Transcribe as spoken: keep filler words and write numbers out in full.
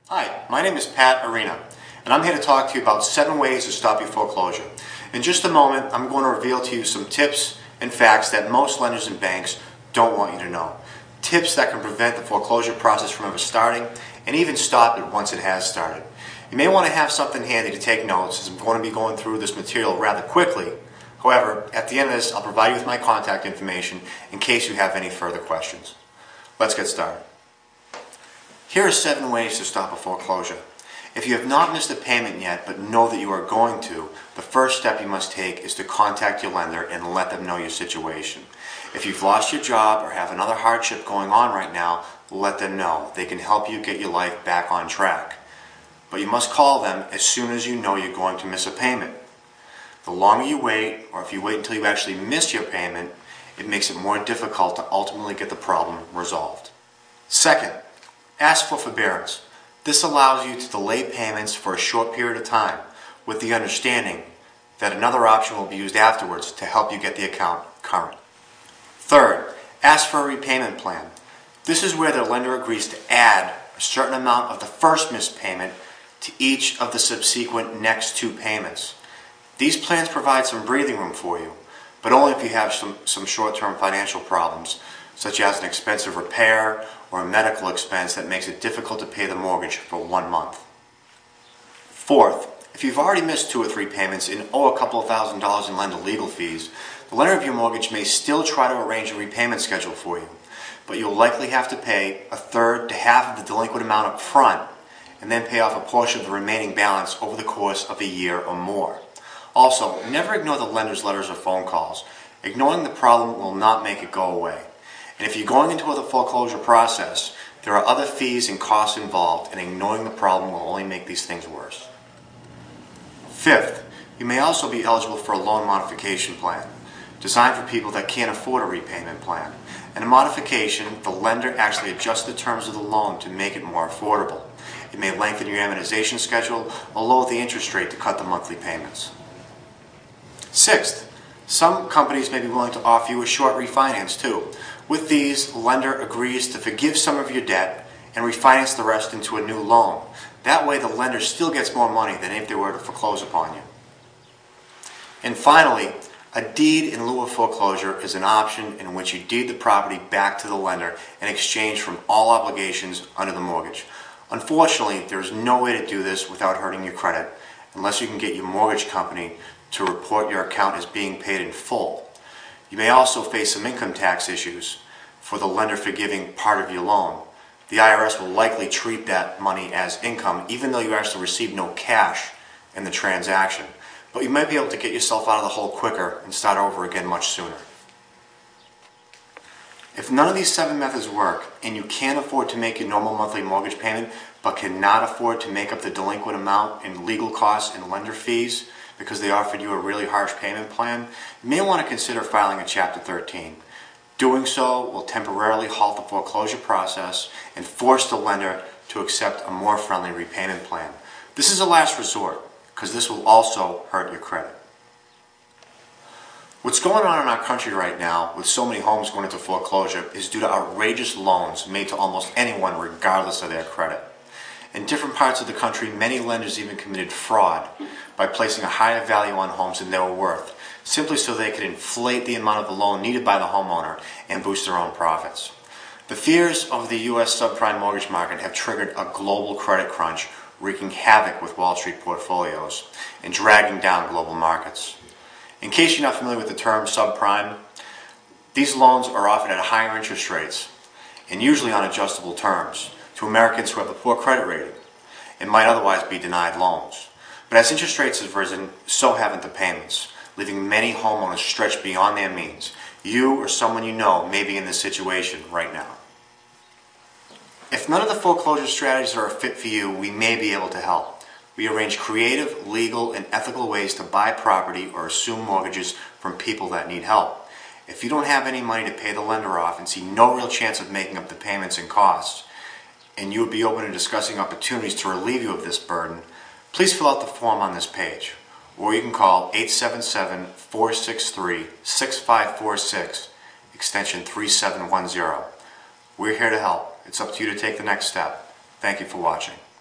Hi, my name is Pat Arena, and I'm here to talk to you about seven ways to stop your foreclosure. In just a moment, I'm going to reveal to you some tips and facts that most lenders and banks don't want you to know. Tips that can prevent the foreclosure process from ever starting, and even stop it once it has started. You may want to have something handy to take notes, as I'm going to be going through this material rather quickly. However, at the end of this, I'll provide you with my contact information in case you have any further questions. Let's get started. Here are seven ways to stop a foreclosure. If you have not missed a payment yet but know that you are going to, the first step you must take is to contact your lender and let them know your situation. If you've lost your job or have another hardship going on right now, let them know. They can help you get your life back on track. But you must call them as soon as you know you're going to miss a payment. The longer you wait, or if you wait until you actually miss your payment, it makes it more difficult to ultimately get the problem resolved. Second, ask for forbearance. This allows you to delay payments for a short period of time with the understanding that another option will be used afterwards to help you get the account current. Third, ask for a repayment plan. This is where the lender agrees to add a certain amount of the first missed payment to each of the subsequent next two payments. These plans provide some breathing room for you, but only if you have some, some short-term financial problems, such as an expensive repair or a medical expense that makes it difficult to pay the mortgage for one month. Fourth, if you've already missed two or three payments and owe a couple of thousand dollars in lender legal fees, the lender of your mortgage may still try to arrange a repayment schedule for you, but you'll likely have to pay a third to half of the delinquent amount up front and then pay off a portion of the remaining balance over the course of a year or more. Also, never ignore the lender's letters or phone calls. Ignoring the problem will not make it go away. And if you're going into the foreclosure process, there are other fees and costs involved, and ignoring the problem will only make these things worse. Fifth, you may also be eligible for a loan modification plan, designed for people that can't afford a repayment plan. In a modification, the lender actually adjusts the terms of the loan to make it more affordable. It may lengthen your amortization schedule or lower the interest rate to cut the monthly payments. Sixth, some companies may be willing to offer you a short refinance too. With these, the lender agrees to forgive some of your debt and refinance the rest into a new loan. That way the lender still gets more money than if they were to foreclose upon you. And finally, a deed in lieu of foreclosure is an option in which you deed the property back to the lender in exchange from all obligations under the mortgage. Unfortunately, there is no way to do this without hurting your credit, unless you can get your mortgage company to report your account as being paid in full. You may also face some income tax issues for the lender forgiving part of your loan. The I R S will likely treat that money as income even though you actually received no cash in the transaction. But you might be able to get yourself out of the hole quicker and start over again much sooner. If none of these seven methods work and you can't afford to make your normal monthly mortgage payment but cannot afford to make up the delinquent amount in legal costs and lender fees because they offered you a really harsh payment plan, you may want to consider filing a Chapter thirteen. Doing so will temporarily halt the foreclosure process and force the lender to accept a more friendly repayment plan. This is a last resort because this will also hurt your credit. What's going on in our country right now with so many homes going into foreclosure is due to outrageous loans made to almost anyone regardless of their credit. In different parts of the country, many lenders even committed fraud by placing a higher value on homes than they were worth, simply so they could inflate the amount of the loan needed by the homeowner and boost their own profits. The fears of the U S subprime mortgage market have triggered a global credit crunch, wreaking havoc with Wall Street portfolios and dragging down global markets. In case you're not familiar with the term subprime, these loans are offered at higher interest rates and usually on adjustable terms to Americans who have a poor credit rating and might otherwise be denied loans. But as interest rates have risen, so haven't the payments, leaving many homeowners stretched beyond their means. You or someone you know may be in this situation right now. If none of the foreclosure strategies are a fit for you, we may be able to help. We arrange creative, legal, and ethical ways to buy property or assume mortgages from people that need help. If you don't have any money to pay the lender off and see no real chance of making up the payments and costs, and you would be open to discussing opportunities to relieve you of this burden, please fill out the form on this page, or you can call eight seven seven, four six three, six five four six, extension three seven one zero. We're here to help. It's up to you to take the next step. Thank you for watching.